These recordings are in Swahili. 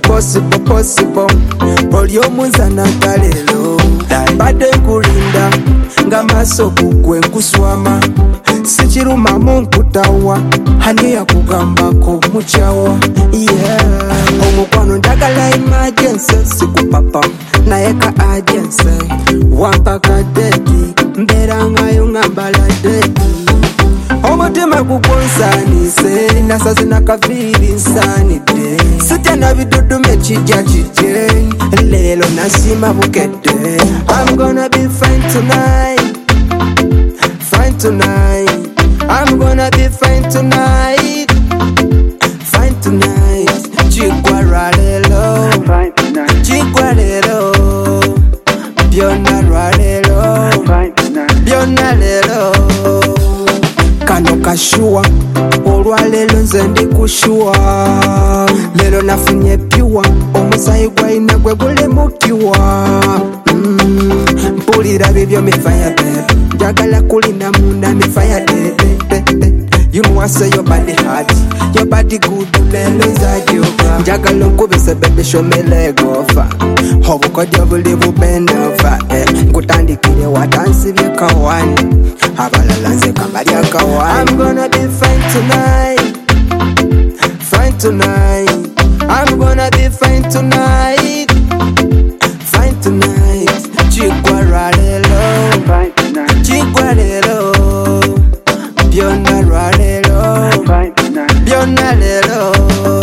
impossible, possible. Polio munzana galelo. Bade kulinda, ngamaso kukwe nkuswama. Sichiruma munkutawa, hani ya kugambako muchawa. Yeah. Omukwano ndagala emergency, siku papa, na eka agency. Wampaka dedi, mbera ngayo ngambala dedi. Omutima kukonsanise, nasazi nakaviri insanide. Sitana vidudu mechija chije, lelo nasima bukete. I'm gonna be fine tonight, fine tonight. I'm gonna be fine tonight, fine tonight. Chikwaralelo, fine tonight. Chikwarelo, Biona ralelo, Fine tonight. Biona lelo. Kano kashua, olwalelo nze ndi kushua. Lelo nafunye piwa, omusayi gwaina gwe gulemukiwa. Mpulira bibyo mifaya bebe, njagala kulina munda mifaya bebe. You know I say your body hot, your body good, lelo nzajoka. Njagala nkubise baby show me leg over. Obukodyo buli bubend over. Nkutandikire watansi byekawani, abalala nze kambalya kawani. I'm gonna be fine tonight, fine tonight. I'm gonna be fine tonight, fine tonight. Chikwaralelo, Fine tonight. Chikwarelo, Biona ralelo, Fine tonight. Biona lelo.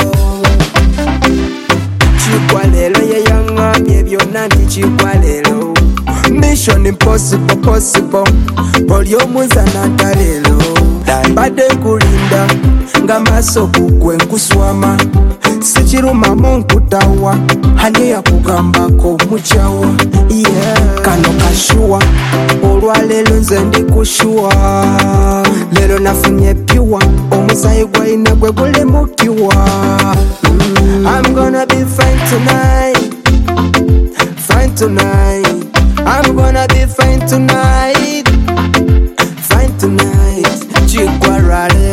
Chikwalelo ye yangamye byonna ndi chikwalelo. Mission impossible, possible. Polio munzana ntalelo. Bade kulinda, ngamaso kukwe nkuswama. Sichiruma munkutawa, hani ya kugambako muchawa. Yeah. Kano kashua, olwalelo nze ndi kushua. Lelo nafunye piwa, omusayi gwaina gwe gulemukiwa. I'm gonna be fine tonight, fine tonight. I'm gonna be fine tonight, fine tonight. Chikwarale.